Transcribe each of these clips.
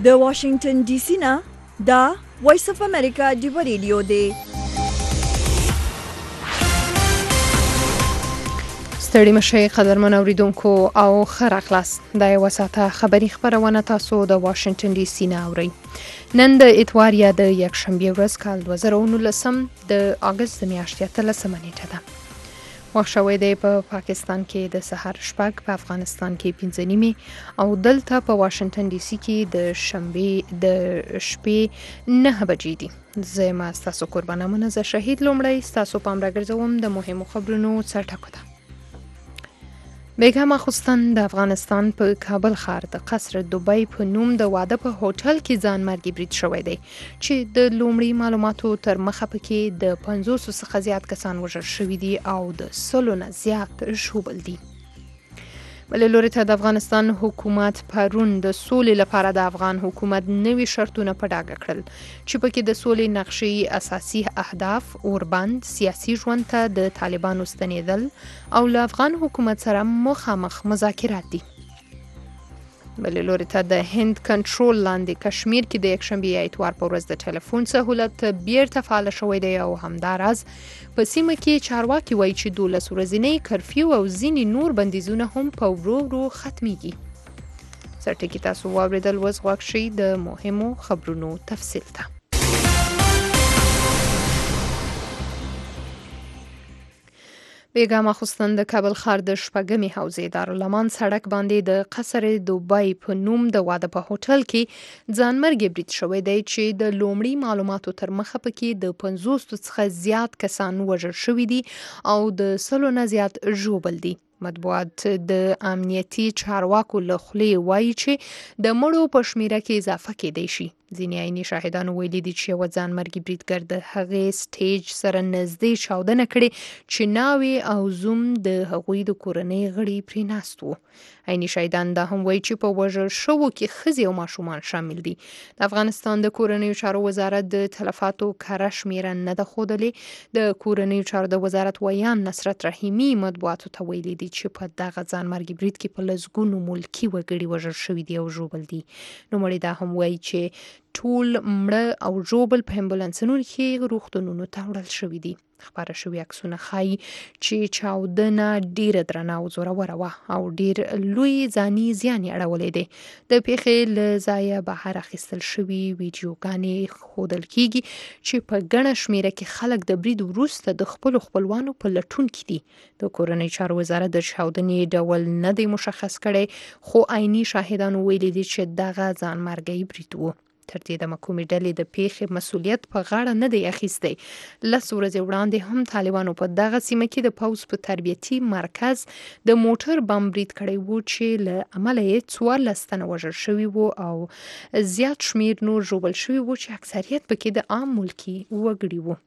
د واشنگټن ډي سي نه دا وایس اف امریکا دی ریډیو دی. ستړي مشي قدرمن اوریدونکو او خره خلاص د یو ساعته خبری خبرونه تاسو د واشنگټن ډي سي نه اورئ. نن د اتوار یا د یکشنبه ورځ کال 2019 د اگست میاشتې 13 نیټه ده. وخت شوی دی په پاکستان کې د سحر شپږ، په افغانستان کې 5 نیمه او دلته په واشنگټن ډي سي کې د شنبه د شپې 9 بجې دي. زه تاسو قربانه منزه شهید لومړی تاسو پام راګرځوم د مهمو خبرونو څرټکو ته. بیګم اخوستن د افغانستان په کابل ښار د قصر دوبۍ په نوم د واده په هوټل کې ځان مرګي برید شوی دی چې د لومړي معلوماتو تر مخه پکې د 500 څخه زیات کسان وژل شوي دي او د 100 نه زیات ژوبل دي. بل لوري ته د افغانستان حکومت پرون د سولې لپاره د افغان حکومت نوي شرطونه په ډاګه کړل چې پکې د سولې نقشې اساسي اهداف اوربند سیاسي ژوند ته د طالبانو ستنېدل او له افغان حکومت سره مخامخ مذاکرات دي. بل لوري ته د هند کنټرول لاندې کشمیر کې د یکشنبه یا اتوار په ورځ د ټلیفون سهولت بیرته فعال شوی دی او همداراز په سیمه کې چارواکي وایي چې 12 ورځې کرفیو او ځینې نور بندیزونه هم په ورو ورو ختميږي. سرټکی تاسو واوریدل وز غوښ شي د مهمو خبرونو تفصیل ته. بیګم اخوستن د کابل ښار د شپږمې حوزې دارالمان سړک باندې د قصر دوبۍ په نوم د واده په هوټل کې ځانمرګي برید شوی دی چې د لومړي معلوماتو تر مخه پکې د 500 څخه زیات کسان وژل شوي دي او د 100 نه زیات ژوبل دي. مطبوعات د امنیتي چارواکو له خولې وایي چې د مړو په شمیره کې اضافه کېدای شي. ځینې عیني شاهدانو ویلي دي چې یو ځانمرګي بریدګر د هغې سټیج سره نږدې چاودنه کړې چې ناوې او زوم د هغوی د کورنۍ غړي پرې ناست وو. عیني شاهدان دا هم وایي چې په وژل شوو کې ښځې او ماشومان شامل دي. د افغانستان د کورنیو چارو وزارت د تلفاتو کره شمیره نه ده ښودلې. د کورنیو چارو د وزارت ویان نصرت رحیمي مطبوعاتو ته ویلي دي چې په دغه ځانمرګي برید کې په لسګونو ملکي وګړي وژل شوي دي او ژوبل دي. نوموړي دا هم وایي چې ټول مړه او ژوبل په امبولانسونو کې روغتونونو ته وړل شوي دي. خبره شوی عکسونه ښایي چې چاودنه ډیره درنه او زوروره وه او ډیر لوی ځاني زیان یې اړولی دی. د پیښې له ځایه بهر اخیستل شوي ویډیوګانې ښودل کیږي چې په ګڼه شمیره کې خلک د برید وروسته د خپلو خپلوانو په لټون کې دي. د کورنۍ چارو وزارت د چاودنې ډول نه دی مشخص کړی خو عیني شاهدانو ویلي دي چې دغه ځانمرګي برید و. تر دې د محکومې ډلې د پیښې مسؤلیت په غاړه نه دی اخیستی. 10 ورځې وړاندې هم طالبانو په دغه سیمه کې د پوځ په تربیتي مرکز د موټر بم برید کړی وو چې له امله یې 14 تنه وژل شوي وو او زیات شمیر نور ژوبل شوي وو چې اکثریت پکې د عام ملکي وګړي وو.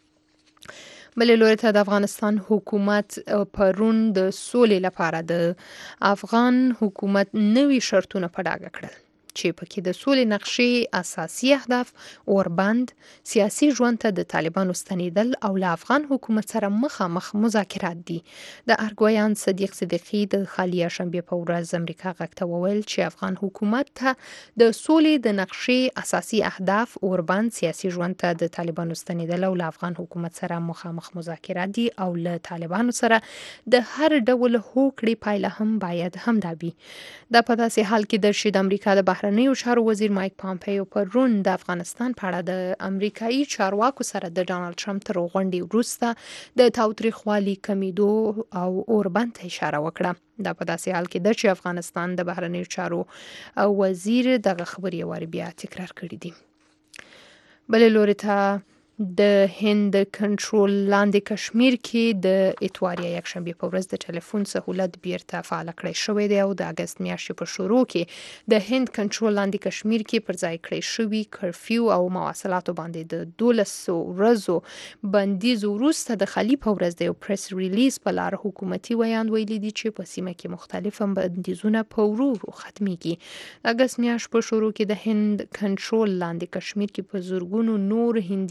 بل لوري ته د افغانستان حکومت پرون د سولې لپاره د افغان حکومت نوي شرطونه په ډاګه کړل چې پکې د سولې نقشې اساسي اهداف اوربند سیاسي ژوند ته د طالبانو ستنېدل او له افغان حکومت سره مخامخ مذاکرات دي. د ارګویان صدیق صدیقي د خالیه شنبه په ورځ امریکا غږ ته وویل چې افغان حکومت ته د سولې د نقشې اساسي اهداف اوربند سیاسي ژوند ته د طالبانو ستنېدل او له افغان حکومت سره مخامخ مذاکرات دي او له طالبانو سره د هر ډول هوکړې پایله هم باید همدا وي. دا په داسې حال کې ده چې د امریکا د بهرنیو چارو وزیر مایک پامپیو پرون د افغانستان په اړه د امریکایي چارواکو سره د ډانلډ ټرمپ تر غونډې وروسته د تاوتریخوالي کمیدو او اوربند ته اشاره وکړه. دا په داسې حال کې ده چې افغانستان د بهرنیو چارو وزیر دغه خبرې واری بیا تکرار کړې دي. بل لوري ته د هند کنټرول لاندې کشمیر کې د اتوار یا یکشنبه په ورځ د ټلیفون سهولت بیرته فعال کړی شوی دی او د اگست میاشتې په شروع کې د هند کنټرول لاندې کشمیر کې پر ځای کړی شوی کرفیو او مواصلاتو باندې د 12 ورځو بندیز وروسته د خلی په ورځ د یو پریس ریلیز په لار حکومتي ویان ویلي دي چې په سیمه کې مختلف بندیزونه په ورو ورو ختميږي. د اگست میاشتې په شروع کې د هند کنټرول لاندې کشمیر کې په زورګونو نور هندي عسکر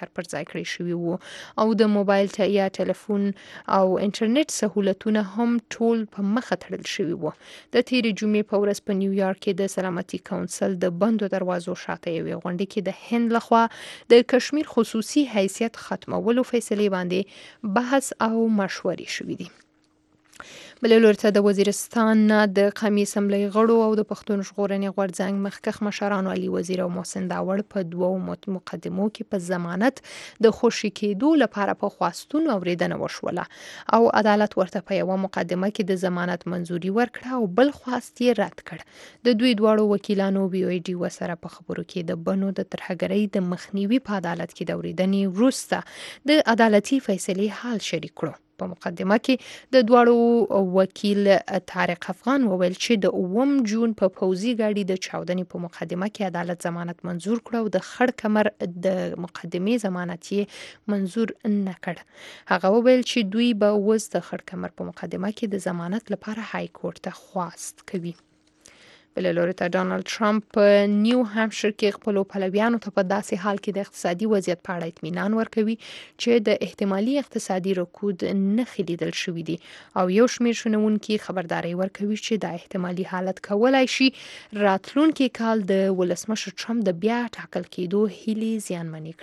بهر پر ځای کړی شوی وو او د موبایل یا ټلیفون او انټرنیټ سہولتونه هم ټول په مخه تړل شوی وو. د تیرې جمعې په ورځ په نیویارک کې د سلامتي کونسل د بندو دروازو شاته یوې غونډې کې د هند لخوا د کشمیر خصوصي حیثیت ختمولو فیصلې باندې بحث او مشورې شوې دي. بل لوري ته د وزیرستان د قومي اسمبلی غړو او د پښتون ژغورنې غورځنګ مخکښ مشرانو علي وزیر او محسن داوړ په دوو مقدمو کې په ضمانت د خوشي کېدو لپاره په خواستون اوریدنه وشوله او عدالت ورته په یو مقدمه کې د ضمانت منزوري ورکړه او بل خواست یې رد کړ. د دوی دواړو وکیلانو بي او ډي وسره په خبرو کې د بنو د ترهګرۍ د مخنیوي په عدالت کې د اوریدنې وروسته د عدالتي فیصلې حال شریک کړو. په مقدمه کې د دواړو وکیل طارق افغان وویل چې د 9 جون په پوزي ګاډي د چاودنې په مقدمه کې عدالت ضمانت منزور کړ او د خړ کمر د مقدمې ضمانت یې منزور نه کړ. هغه وویل چې دوی به اوس د خړ کمر په مقدمه کې د ضمانت لپاره های کورټ ته خواست کوي. بل لوري ته ډانلډ ټرمپ په نیو هامشیر کې خپل پلویانو ته په داسې حال کې د اقتصادي وضعیت په اړه اطمینان ورکوي چې د احتمالي اقتصادي رکود نښې لیدل شوې دي او یو شمېر شنونکي خبرداري ورکوي چې دا احتمالي حالت کولای شي راتلونکي کال د ولسمشر ټرمپ د بیا ټاکل کېدو هیلې زیانمنې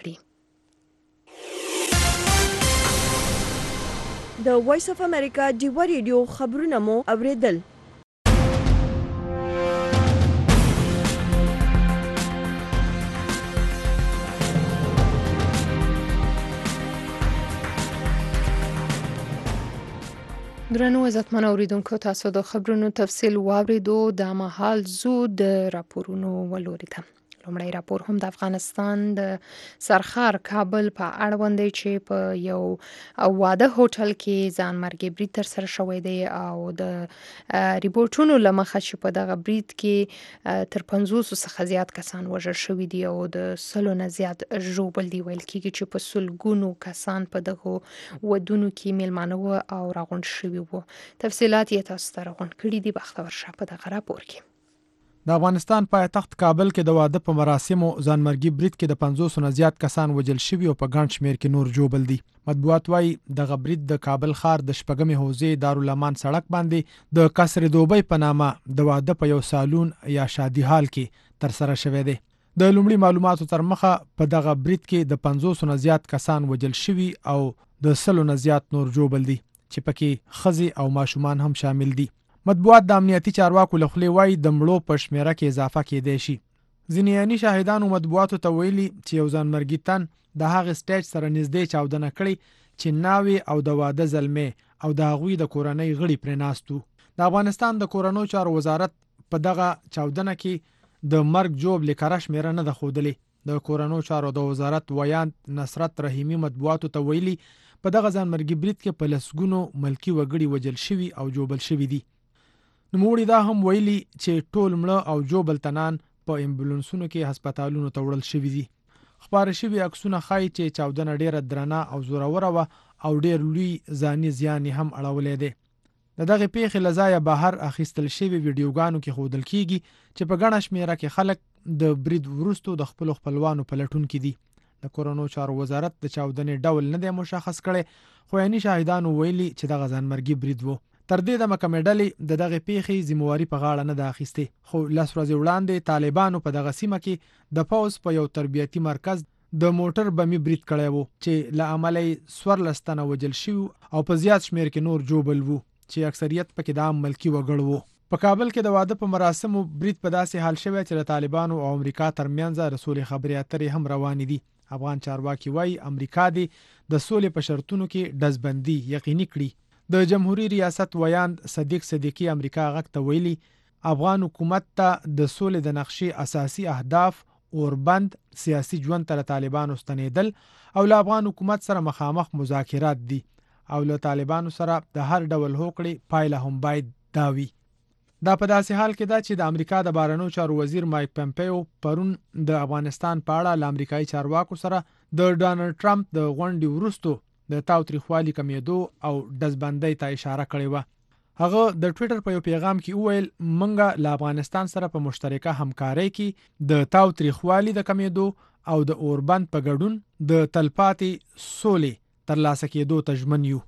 کړي. د وایس اف امریکا ډیوا ریډیو خبرونه مو اوریدل. درنو عزتمن اوریدونکو تاسو د خبرونو تفصیل واوریدو د مهال زو د راپورونو ولوري ته. لومړی راپور هم د افغانستان د سرخار کابل په اړوند دی چې په یو واده هوټل کې ځانمرګي برید تر سره شوی دی او د ریپورتونو لمخه چې په دغه برید کې تر 500 څخه زیات کسان وژل شوي دي او د 100 نه زیات ژوبل دي. ویل کېږي چې په سلګونو کسان په دغه ودونو کې میلمانه او راغونډ شوي وو. تفصیلات یې تاسو ته راغونډ کړي دي. بختور شه په دغه راپور کې. د افغانستان پایتخت کابل کې د واده په مراسمو ځانمرګي برید کې د 500 نه زیات کسان وژل شوي او په ګڼ شمېر کې نور ژوبل دي. مطبوعات وايي دغه برید د کابل ښار د شپږمې حوزې دارالامان سړک باندې د قصر دوبۍ په نامه د واده په یو سالون یا شادي هال کې تر سره شوی دی. د لومړي معلوماتو تر مخه په دغه برید کې د 500 نه زیات کسان وژل شوي او د 100 نه زیات نور ژوبل دي چې پکې ښځې او ماشومان هم شامل دي. مطبوعات د امنیتي چارواکو له خولې وایي د مړو په شمیره کې اضافه کېدای شي. ځینې عیني شاهدانو مطبوعاتو ته ویلي چې یو ځانمرګي تن د هغې سټیج سره نږدې چاودنه کړې چې ناوې او د واده زلمې او د هغوی د کورنۍ غړي پرې ناست وو. د افغانستان د کورنیو چارو وزارت په دغه چاودنه کې د مرګ ژوبلې کره شمیره نه ده ښودلې. د کورنیو چارو د وزارت ویاند نصرت رحیمي مطبوعاتو ته ویلي په دغه ځانمرګي برید کې په لسګونو ملکي وګړي وژل شوي او ژوبل شوي دي. نوموړي دا هم ویلي چې ټول مړه او ژوبل تنان په امبولانسونو کې هسپتالونو ته وړل شوي دي. خپاره شوي عکسونه ښایي چې چاودنه ډیره درنه او زوروره وه او ډیر لوی ځاني زیان هم اړولی دی. د دغه پیښې له ځایه بهر اخیستل شوي ویډیوګانو کې ښودل کیږي چې په ګڼه شمېره کې خلک د برید وروستو د خپلو خپلوانو په لټون کې دي. د کورنیو چارو وزارت د چاودنې ډول نه دی مشخص کړی خو عیني شاهدانو ویلي چې دغه ځانمرګي برید و. تر دې د محکمې ډلې د دغه پیښې ذمہواري په غاړه نه ده اخیستې خو 10 ورځې وړاندې طالبانو په دغه سیمه کې د پوځ په یو تربیتي مرکز د موټر بمي برید کړی وو چې له امله یې 14 تنه وژل شوي او په زیات شمېر کې نور ژوبل وو چې اکثریت پکې د عام ملکي وګړو وو. په کابل کې د واده په مراسمو برید په داسې حال شوی چې د طالبانو او امریکا ترمنځ د سولې خبرې اترې هم روانې دي. افغان چارواکي وایي امریکا دې د سولې په شرطونو کې ډزبندي یقیني کړي. د جمهوریت ریاست ویاند صدیق صدیقی امریکا غږ ته ویلي افغان حکومت ته د سولې د نقشې اساسي اهداف اوربند سیاسي ژوند ته طالبانو ستنېدل او له افغان حکومت سره مخامخ مذاکرات دي او له طالبانو سره د هر ډول هوکړې پایله هم باید دا وي. دا په داسې حال کې ده چې د امریکا د بهرنیو چارو وزیر مایک پمپیو پرون د افغانستان په اړه له امریکایي چارواکو سره د ډانلډ ټرمپ د غونډې وروستو د تاوتریخوالي کمیدو او ډزبندۍ ته اشاره کړې وه. هغه د ټویټر په یو پیغام کې وویل موږ له افغانستان سره په مشترکه همکارۍ کې د تاوتریخوالي د کمیدو او د اوربند په ګډون د تلپاتې سولې ترلاسه کېدو ته ژمن یو.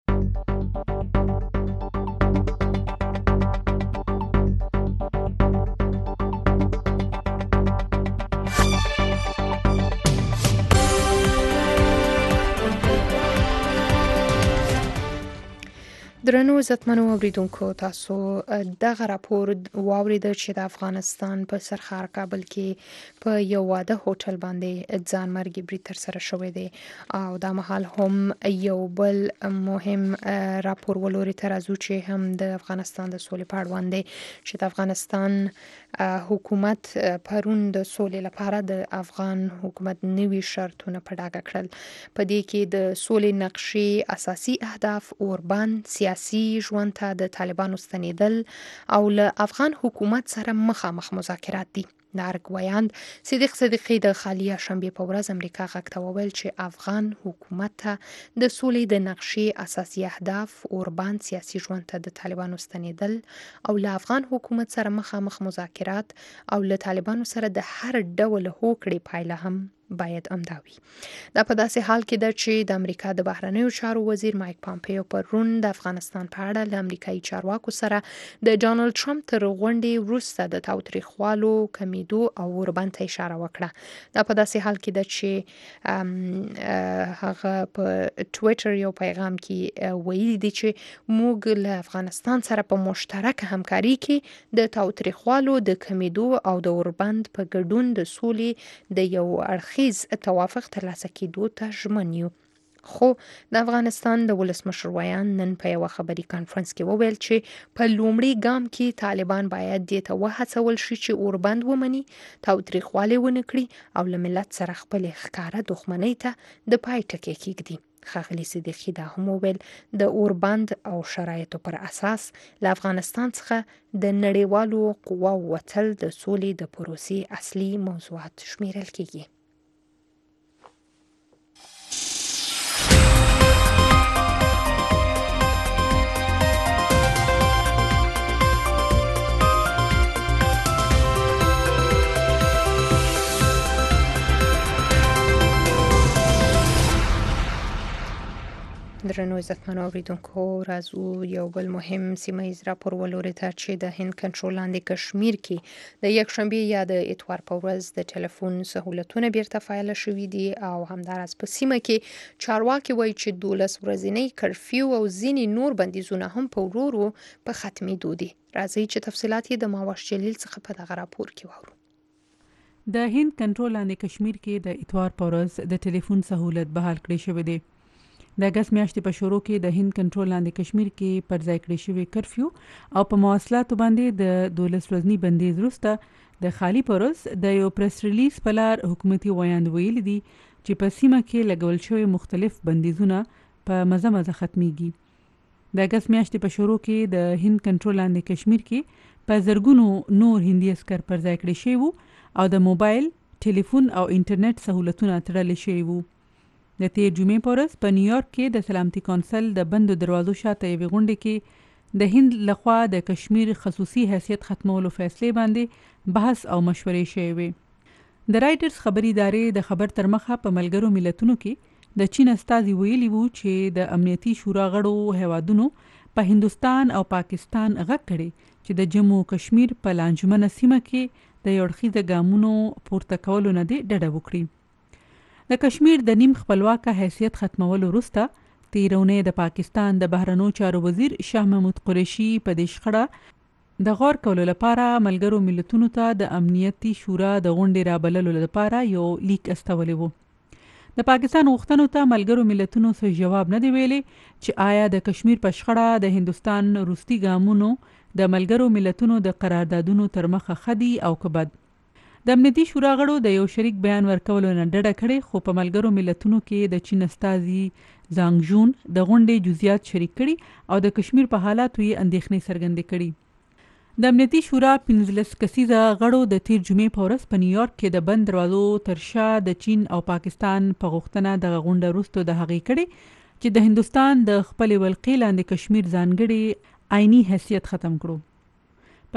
درنو عزتمنو اوریدونکو، تاسو دغه راپور واورید چې د افغانستان په سرخار کابل کې په یو واده هوټل باندې ځان مرګي برید تر سره شوی دی او دا مهال هم یو بل مهم راپور ولوري تر ازو چې هم د افغانستان د سولې په اړوند دی چې د افغانستان حکومت پرون د سولې لپاره د افغان حکومت نوي شرطونه په ډاګه کړل. په دې کې د سولې نقشې اساسي اهداف اوربند سیاسي ژوند ته د طالبانو ستنېدل او له افغان حکومت سره مخامخ مذاکرات دي. د ارګویاند صدیق صدیقی د خالی شنبه په ورځ امریکا غږ ته وویل چې افغان حکومت ته د سولې د نقشې اساسي اهداف اوربند سیاسي ژوند ته د طالبانو ستنېدل او له افغان حکومت سره مخامخ مذاکرات او له طالبانو سره د هر ډول هوکړې پایله هم باید امداوي. دا په داسې حال کې ده چې د امریکا د بهرنیو چارو وزیر مایک پامپیو پرون د افغانستان په اړه له امریکایي چارواکو سره د ډانلډ ټرمپ تر غونډې وروسته د تاوتریخوالو کمیدو او اوربند ته اشاره وکړه. دا په داسې حال کې ده چې هغه په ټویټر یو پیغام کې ویلي دي چې موږ له افغانستان سره په مشترک همکاري کې د تاوتریخوالو د کمیدو او د اوربند په ګډون د سولې د یو اړخیز توافق ترلاسه کېدو ته ژمن یو. خو د افغانستان د ولسمشر ویان نن په یو خبري کانفرنس کې وویل چې په لومړي ګام کې طالبان باید دې ته وهڅول شي چې اوربند ومني، تاوتریخوالی ونه کړي او له ملت سره خپل ښکاره دښمنۍ ته د پای ټکی کېږدي. ښاغلي صدیقي دا هم وویل د اوربند او شرایطو پر اساس له افغانستان څخه د نړیوالو قواو وتل د سولې د پروسې اصلي موضوعات شمیرل کېږي. درنو عزتمنو اوریدونکو، راځو یو بل مهم سیمه‌ایز راپور ولوري ته چې د هند کنټرول لاندې کشمیر کې د یکشنبه یا د اتوار په ورځ د ټلیفون سہولتونه بیرته فعال شوي دي او همداراز په سیمه کې چارواکي وایي چې 12 ورځنی کرفیو او ځینې نور بندیزونه هم په ورو په ختمېدو دي. راځي چې تفصیلات یې د ماوش جلیل څخه په دغه راپور کې واورو. د هند کنټرول لاندې کشمیر کې د اتوار په ورځ د ټلیفون سہولت بحال کړی شوی دی. د اگست میاشتې په شروع کې د هند کنټرول لاندې کشمیر کې پر ځای کړی شوی کرفیو او په مواصلاتو باندې د 12 ورځنی بندیز وروسته د خالی پروس د یو پریس ریلیز په لار حکومتي ویاند ویلي دي چې په سیمه کې لګول شوی مختلف بندیزونه په مزه ختميږي. د اگست میاشتې په شروع کې د هند کنټرول لاندې کشمیر کې په زرګونو نور هندي عسكر پر ځای کړی شوی او د موبایل، ټلیفون او انټرنیټ سہولتونه تړل شوي وو. د تیر جمعې په ورځ په نیویارک کې د سلامتي کونسل د بندو دروازو شاته یوې غونډې کې د هند لخوا د کشمیر خصوصي حیثیت ختمولو فیصلې باندې بحث او مشورې شوې وې. د رایټرز خبري ادارې د خبر تر مخه په ملګرو ملتونو کې د چین استازي ویلي وو چې د امنیتي شورا غړو هیوادونو په هندستان او پاکستان غږ کړي چې د جموں کشمیر په لانجمنه سیمه کې د یوړخیزه ګامونو پورته کولو نه دی ډډه وکړي. د کشمیر د نیم خپلواکه حیثیت ختمولو وروسته تیرونې د پاکستان د بهرنیو چارو وزیر شاه محمود قریشي په دې شخړه د غور کولو لپاره ملګرو ملتونو ته د امنیتي شورا د غونډې رابللو لپاره یو لیک استولی وو. د پاکستان غوښتنو ته ملګرو ملتونو څه جواب نه دی ویلي چې آیا د کشمیر په شخړه د هندستان روسي ګامونو د ملګرو ملتونو د قراردادونو تر مخه خدي او کبد. د امنیتي شورا غړو د یو شریک بیان ورکولو نه ډډه کړې، خو په ملګرو ملتونو کې د چین استازي زانګ جون د غونډې جزئیات شریک کړي او د کشمیر په حالاتو یې اندېښنې څرګندې کړي. د امنیتي شورا 15 کسیزه غړو د تیر جمعې په ورځ په نیویارک کې د بند دروازو تر شا د چین او پاکستان په غوښتنه د غونډه وروسته د هغې کړي چې د هندستان د خپل ولقې لاندې کشمیر ځانګړي آئینی حیثیت ختم کړو.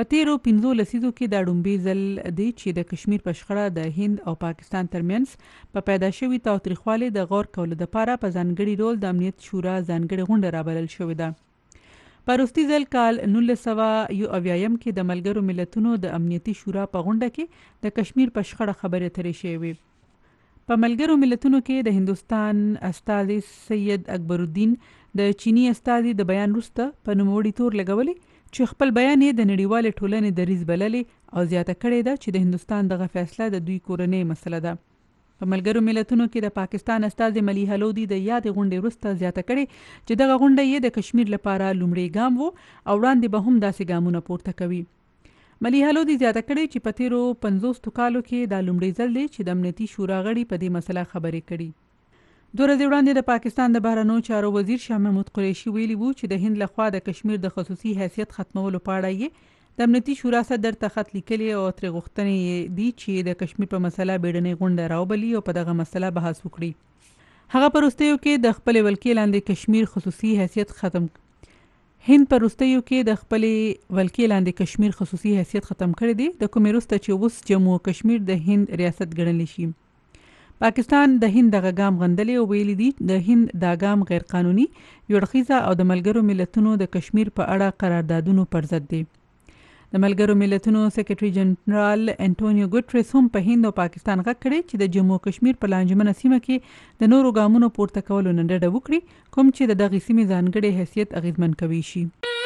په تیرو 15 لسیزو کې دا ډومبي ځل دی چې د کشمیر په شخړه د هند او پاکستان ترمنځ په پیدا شوي تاوتریخوالي د غور کولو لپاره په ځانګړي ډول د امنیت شورا ځانګړې غونډه رابلل شوې ده. په وروستي ځل کال 1991 کې د ملګرو ملتونو د امنیتي شورا په غونډه کې د کشمیر په شخړه خبرې اترې شوې. په ملګرو ملتونو کې د هندوستان استازي سید اکبر الدین د چینی استازي د بیان وروسته په نوموړي تور لګولي چې خپل بیان یې د نړیوالې ټولنې دریځ بللې او زیاته کړې ده چې د هندوستان دغه فیصله د دوی کورنۍ مسله ده. په ملګرو ملتونو کې د پاکستان استازي ملیحه لودي د یادې غونډې وروسته زیاته کړې چې دغه غونډه یې د کشمیر لپاره لومړی ګام وو او وړاندې به هم داسې ګامونه پورته کوي. ملیحه لودي زیاته کړې چې په تیرو 50 کالو کې دا لومړی ځل دی چې د امنیتي شورا غړي په دې مسله خبرې کړي. 2 ورځې وړاندې د پاکستان د بهرنیو چارو وزیر شاه محمود قریشي ویلي وو چې د هند لخوا د کشمیر د خصوصي حیثیت ختمولو په اړه یې د امنیتي شورا صدر ته خط لیکلی او ترې غوښتنې دي چې د کشمیر په مسله بیړنۍ غونډه راوبلي او په دغه مسله بحث وکړي. هغه په وروستیو کې د خپل ولکې لاندې کشمیر خصوصي حیثیت ختم هند په وروستیو کې د خپل ولکې لاندې کشمیر خصوصي حیثیت ختم کړی دی د کومې وروسته چې اوس جموں او کشمیر د هند ریاست ګڼل شي. پاکستان د هند دغه ګام غندلی او ویلي دي د هند دا ګام غیر قانوني یوړخیزه او د ملګرو ملتونو د کشمیر په اړه قراردادونو پر ضد دی. د ملګرو ملتونو سیکریټري جنرال انټونیو ګوټریس هم په هند او پاکستان غږ کړی چې د جموں کشمیر په لانجمنه سیمه کې د نورو ګامونو پورته کولو نه ډډه وکړي کوم چې د دغې سیمې ځانګړی حیثیت اغیزمن کوي شي.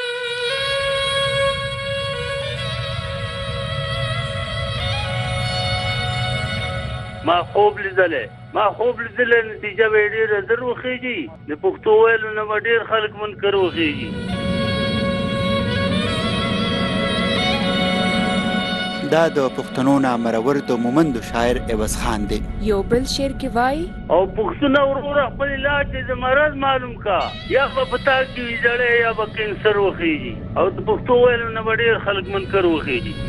ما خوب لیدلې نتیجه به ډېره زر وخېږي د پښتو ویلو نه به ډېر خلک منکر وخېږي. دا د پښتنو نامرور د مومندو شاعر عوض خان دی. یو بل شعر کې وایي او پښتونه وروره خپل علاج د مرض معلوم کا یا به پتا کې ویجړې یا به کینسر وخېږي او د پښتو ویلو نه به ډېر خلک منکر وخېږي.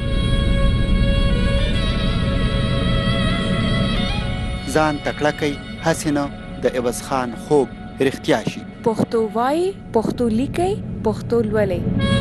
ځان تکړه کوي هسې نه د عوض خان خوب رښتیا شي. پښتو وایي پښتو لیکي پښتو لولئ.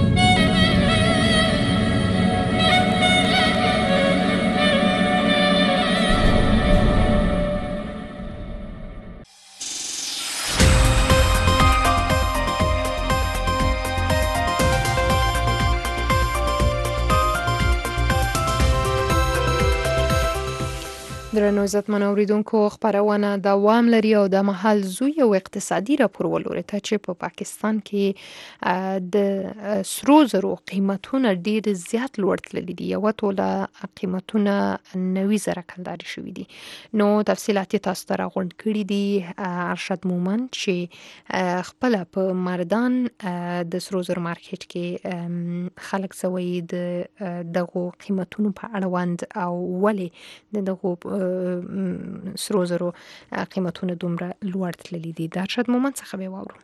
درنو عزتمنو اوریدونکو خبرونه دوام لري او د محل زوی او اقتصادي راپور ولوري ته چې په پاکستان کې د سرو زرو قیمتونه ډیر زیات لوړ تللي دي یو ټوله قیمتونه 90 زره کلداري شوي دي. نو تفصیلات تاسو ته راغونډ کړي دي ارشد مومن چې خپل په مردان د سرو زرو مارکیټ کې خلک سوي د دغه قیمتونو په اړوند او ولې دغه سرو زرو قیمتونه دومره لوړ تللي دي. د ارشد مومن څخه به واورو.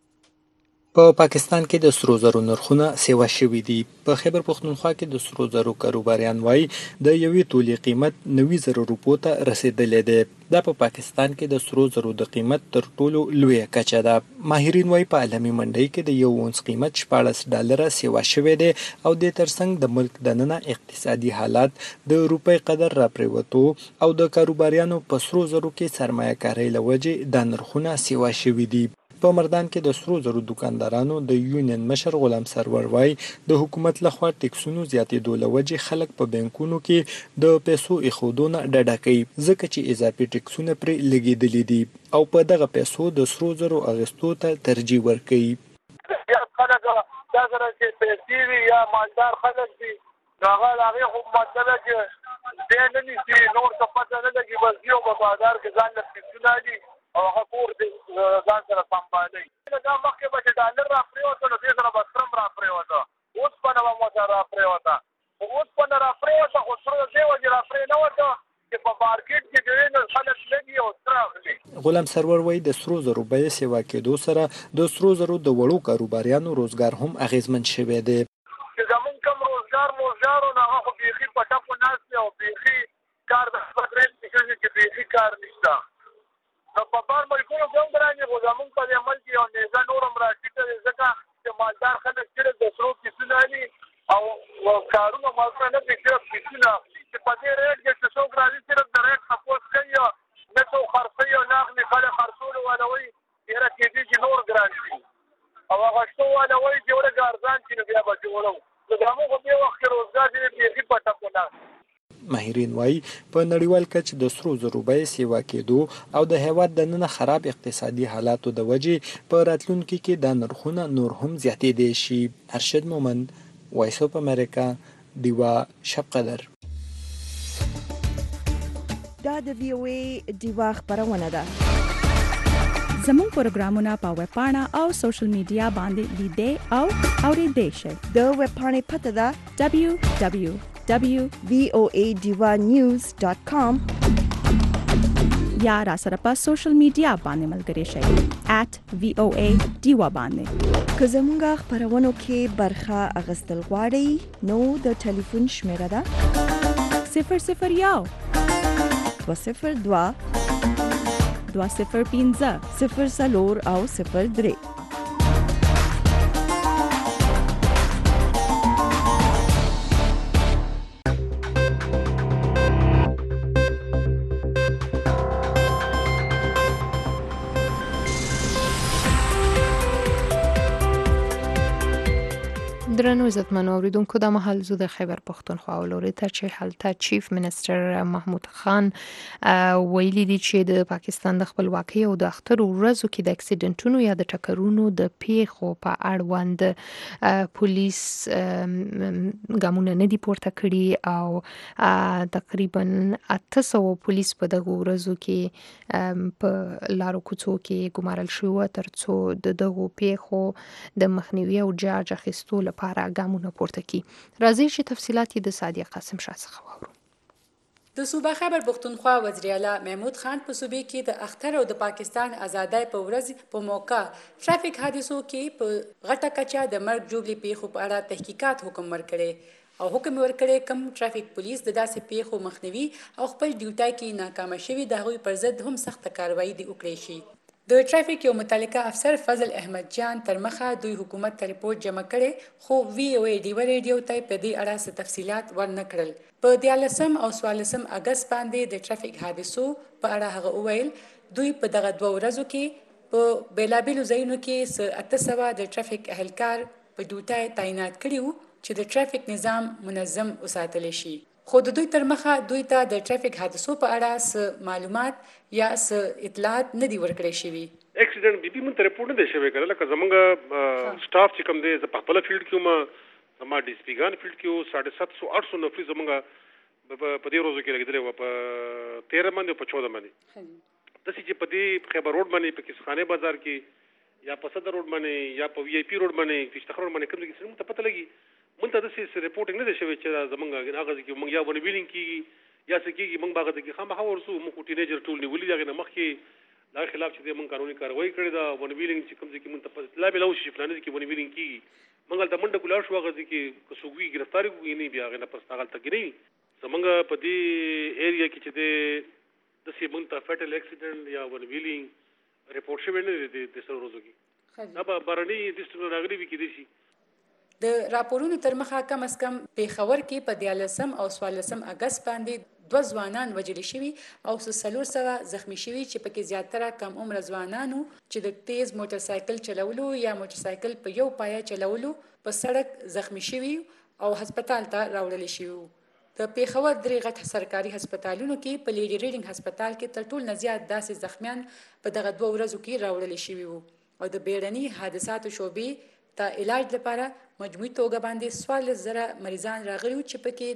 په پاکستان کې د سرو زرو نرخونه سیوا شوي دي. په خیبر پښتونخوا کې د سرو زرو کاروباریان وایي د یوې تولې قیمت 90 زره روپو ته رسیدلی دی. دا په پاکستان کې د سرو زرو د قیمت تر ټولو لویه کچه ده. ماهرین وایي په عالمي منډۍ کې د یو اونس قیمت 14 ډالره سیوا شوی دی او د ترڅنګ د ملک دننه اقتصادي حالات د روپۍ قدر را پریوتو او د کاروباریانو په سرو زرو کې سرمایه کارۍ له وجې دا نرخونه سیوا شوي دي. په مردان کې د سرو زرو دکاندارانو د یونین مشر غلام سرور وای د حکومت لخوا ټیکسونو زیاتېدو له وجې خلک په بانکونو کې د پیسو ایښودو نه ډډه کوي ځکه چې اضافي ټیکسونه پرې لګېدلي دي او په دغه پیسو د سرو زرو اخیستو ته ترجیح ورکوي. خلک دا سره چې پیسې وي یا مالدار خلک دي هغه د هغې خو مطلب چې دی نه نیسي نور څه پته نه لګي بس یو په بازار کې ځان له ټیکسونه دي او هغه کور دې ځان سره سمبالوي. دا مخکې به چې ډالر را پرېوته نو دې سره به سرم را پرېوته اوسپنه به مو سره را پرېوته خو اوسپنه را پرېوته خو سره دې وجې را پرې نه وته چې په مارکېټ کې دی نو خلک لګي او سره اخلي. غلام سرور وایي د سرو زرو بیې سیوا کېدو سره د سرو زرو د وړو کاروباریانو روزګار هم اغېزمن شوی دی. چې زمونږ کوم روزګار نو هغه خو بیخي په ټپو ناست دی او بیخي کار د خپل ریټ کې بیخي کار نشته. نو په بار ملکونو کې هم ګرانې خو زمونږ په دې عمل کې یو نیزه نور هم راټیټه دی ځکه چې مالدار خلک ډېر د سرو کیسونه دي او مالونه نه دي چې پیسونه چې په دې ریټ کې چې څوک راځي صرف د ریټ تپوس کوي نه څوک خرڅوي او نه اخلي خلک خرڅولو والا وایي یاره کېدای چې نور ګران شي او اخیستو والا وایي چې ورګ ارزان شي نو بیا به جوړو نو د هغو په دې وخت کې روزګار ډېر بیخي په ټپو ناست. ماهرین وایي په نړیوال کچ د سرو زرو بیې سیوا کېدو او د هیواد دننه خراب اقتصادي حالاتو د وجې په راتلونکي کې دا نرخونه نور هم زیاتېدی شي. ارشد مومند، وایس اف امریکا، دیوا شب قدر. دا د وی او ای دیوا خبرونه ده. زموږ پروګرامونه په ویب پاڼه او سوشل میډیا باندې لیدئ او اوریدئ شئ. د ویب پاڼې پته ده www.voadivanews.com یا را سره په سوشل میډیا باندې ملګري شئ @VOA دیوا باندې. که زموږ خبرونو کې برخه اخیستل غواړئ نو د ټلیفون شمیره ده 001 202 205 04 او 03. درنو عزتمنو اوریدونکو د محل زو د خیبر پښتونخوا ولوري ته چې هلته چیف منسٹر محمود خان ویلي دي چې د پاکستان د خپلواکۍ او د اختر ورځو کې د اکسیډنټونو یا د ټکرونو د پیښو په اړوند پولیس ګامونه نه دي پورته کړي او تقریبا 800 پولیس په دغه ورځو کې په لارو کوڅو کې ګمارل شوی ترڅو دغه پیښو د مخنیوي او جاج اخیستو لپاره ګامونه پورته کړي. راځي چې تفصیلات د سادیه قاسم شاه څخه واورو. د صوبه خیبر پښتونخوا وزیر اعلی محمود خان په صوبې کې د اختر او د پاکستان آزادۍ په ورځ په موقع ټرافیک حادثو کې په غټه کچا د مرګ جوړې پیښو په اړه تحقیقات حکم ورکړي او حکم ورکړي کم ټرافیک پولیس د داسې پیښو مخنیوي او خپل ډیوټي کې ناکام شوي د هغوی پر ضد هم سخت کاروایی دی وکړي شي. د ټرافیک یو متعلقه افسر فضل احمد جان تر مخه دوی حکومت ته ریپورت جمع کړي خو وی او ای ډیو ریډیو ته په دې اړه څه تفصيلات ورنکړل. په 14 او 14 اگست باندې د ټرافیک حادثو په اړه هغه وویل دوی په دغه دوه ورځو کې په بیلابیلو ځایونو کې 800 د ټرافیک اهلکار په ډیوټي تعینات کړیو چې د ټرافیک نظام منظم وساتل شي. خو د دوی تر مخه دوی ته د ټرافیک حادثو په اړه معلومات یا اطلاعات نه دی ورکړی شوی. اکسیډنټ بي مون ته ریپورت نه دی شوی کړل لکه زمونږ سټاف چې کوم دی ز په خپل فیلډ کې ما زما ډي سي پی ګان فیلډ کې 750 نفر زمونږ په دې ورځو کې لګیدل و په 13 باندې په 14 باندې د سې چې په دې خیبر روډ باندې په کیسخانه بازار کې یا په صدر روډ باندې یا په وی آی پی روډ باندې کشتخر روډ باندې کوم کې څه ته پته لګي مونږ ته د سې ریپورټینګ نه دی شوی چې زمونږ هغه کې مونږ یا ون ویلینګ کیږي یا څه کیږي مونږ باغ کې خامخا ورسو مونږ ټینیجر ټول نیولې دغه نه مخکې دا خلاف چې مونږ قانوني کاروایی کړې دا ون ویلینګ چې کوم ځکه مونږ ته اطلاع ملو شي فلانه کې ون ویلینګ کیږي مونږ ته منډه کولای شو هغه کې کسوګي گرفتاری کوي نه بیا غنه پس هغه تک نه زمونږ په دې ایریا کې چې د سې مونږ ته فټل اکسیډنټ یا ون ویلینګ ریپورټ شوی نه دی د سره ورځو کې دا به بارني د ستونو راغلي وي کې دي شي. د راپورونو تر مخه کم از کم پیښور کې په 14 او 14 اگست باندې 2 ځوانان وژل شوي او 300 زخمی شوي چې پکې زیاتره کم عمر ځوانانو چې د تیز موټر سایکل چلولو یا موټر سایکل په یو پایه چلولو په سړک زخمی شوي او هسپتال ته راوړل شوي. د پیښور درې غټ سرکاري هسپتالونو کې په لیډي ریډینګ هسپتال کې تر ټولو نه زیات داسې زخمیان په دغه 2 ورځو کې راوړل شوي وو او د بیړني حادثاتو شوبې ته علاج لپاره مجموعي توګه باندې 14,000 مریضان راغلي چې پکې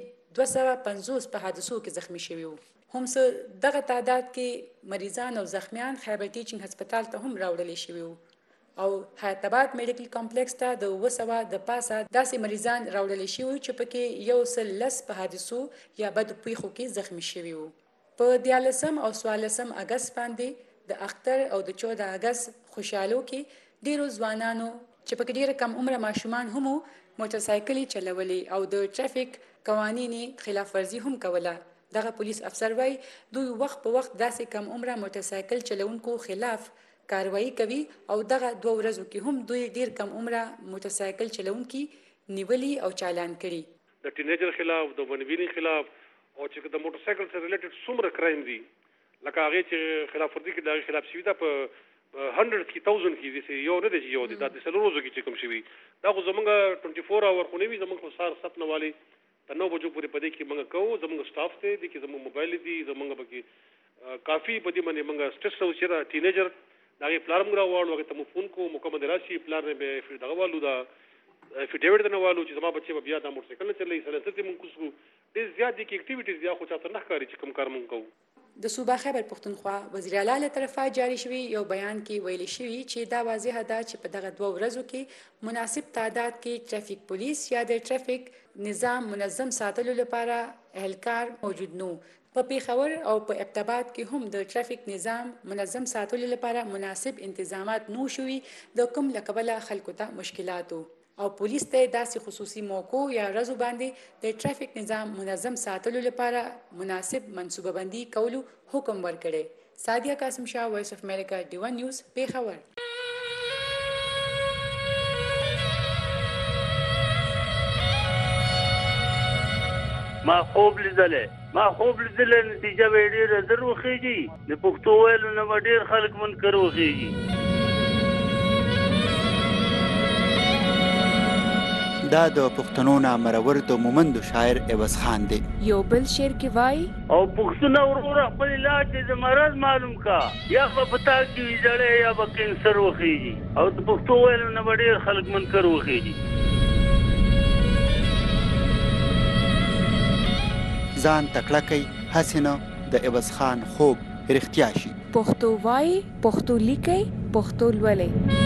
250 په حادثو کې زخمی شوي وو. هم دغه تعداد کې مریضان او زخمیان خیبر ټیچینګ هسپتال ته هم راوړل شوي وو او حیات آباد میډیکل کمپلیکس ته د 200 د پاسه داسې مریضان راوړل شوي چې پکې 110 په حادثو یا بد پیښو کې زخمی شوي وو. په 14 او 14 اگست باندې د اختر او د 14 اگست خوشحالو کې ډیرو ځوانانو چې په ډیره کم عمره ماشومان هم موټر سایکل چلولې او د ټرافیک قوانینو خلاف ورزي هم کوله. دغه پولیس افسر وای دوی وخت په وخت داسې کم عمره موټر سایکل چلونکو خلاف کاروایی کوي او دغه 2 ورځو کې هم دوی ډیر کم عمره موټر سایکل چلونکي نیولي او چالان کړي. د ټینیجر خلاف د ونویني خلاف او چې د موټر سایکل سره ریلیټډ څومره کرایم دي لکه هغه چې خلاف ورزي کې د خلاف شوی دا په 100 کې 1000 کې دي یو نه دی یو دی دا د سلوروزو کې چې کوم شوی دا خو زمونږ 24 اور خو نه وي زمونږ سار 7 نوالي د 9 بجو پورې پدې کې موږ کوو زمونږ سټاف ته دي کې زمونږ موبایل دي زمونږ بګي کافي پدې باندې موږ سټرس او چې دا ټینیجر دا یې پلان موږ راوړو هغه ته مو فون کو مکمل راشي پلان به دغه والو دا افیډیویټ نه والو چې زما بچي بیا دا موټر سایکل نه چلای سره ته مونږ کوو ډېر زیات دي کې اکټیویټیز یا خو چاته نه ښکاري چې کوم کار مونږ کوو د صوبا خیبر پختونخوا وزیر اعلی له طرفه جاری شوی یو بیان کې ویل شوی چې دا واضح ده چې په دغه 2 ورځو کې مناسب تعداد کې ټرافیک پولیس یا د ټرافیک نظام منظم ساتلو لپاره اهلکار موجود نو په پیښور او په ابتاباد کې هم د ټرافیک نظام منظم ساتلو لپاره مناسب انتظامات نو شوي د کوم لکبله خلکو ته مشکلاتو او پولیس ته داسې خصوصي موقع یا رزو باندې د ټرافیک نظام منظم ساتلو لپاره مناسب منصوبه بندي کولو حکم ورکړي سادیا قاسم شاه وایس اف امریکا ډیوان نیوز پیښور ما خوب لیدلې نتیجه به ډېره زر وخیږي د پښتو ویلو نه به ډېر خلک منکر وخیږي دا د پښتنو نامرور د مومندو شاعر عوض خان دی یو بل شعر کې وای او پښتون وروره خپل علاج د مرض معلوم کا یا په پتا کې ویجړې یا په کینسر وخیږي او د پښتو ویلو نه ډېر خلک منکر وخیږي ځان تکړه کوي هسې نه د عوض خان خوب رښتیا شي پښتو وای پښتو لیکي پښتو لولي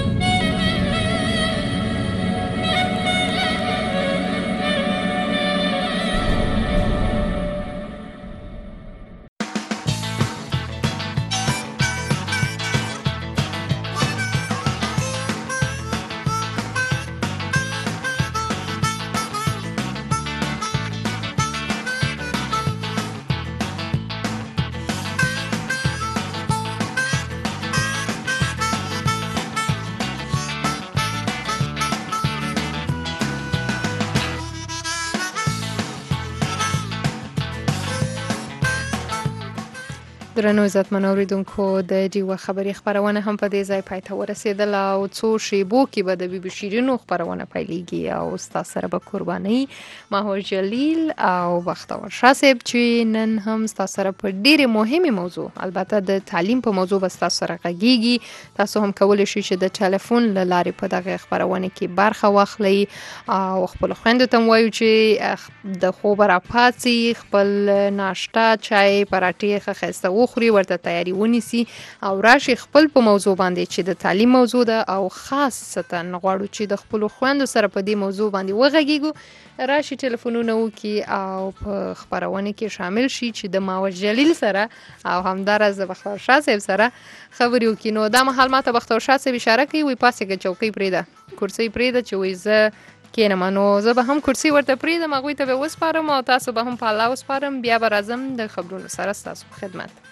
درنو عزتمن اوریدونکو د ډیوه خبري خبرونه هم په دې ځای پای ته ورسېدل او څو شیبو کې به د بي بي شیرینو خبرونه پیلېږي او تاسو سره به قرباني ماهور جلیل او بختور شاه صاحب چې نن هم تاسو سره په ډېره مهمه موضوع البته د تعلیم په موضوع به تاسو سره غږیږي تاسو هم کولای شئ چې د ټلیفون لارې په دغه خبرونه کې برخه واخلئ او خپل خويندو ته وایو چې د خوب را پاتې خپل ناشته چای پراټې خسته وخوري ورته تیاری ونیسي او راشي خپل په موضوع باندې چې د تعلیم موضوع ده او خاصتا غواړو چې د خپل خويندو سره په دې موضوع باندې وغږیږو راشي ټلیفونونه وکي او په خبرونه کې شامل شي چې د ماوج جلیل سره او همدارز بختور شاه صاحب سره خبرې وکي نو دا مهال ماته بختور شاه صاحب اشاره کوي وي پاسه چوکۍ پریده کرسي پریده چې وي زه کینم نو زه به هم کرسي ورته پریدم هغوی ته به وسپارم او تاسو به هم په الله وسپارم بیا به راځم د خبرونو سره ستاسو خدمت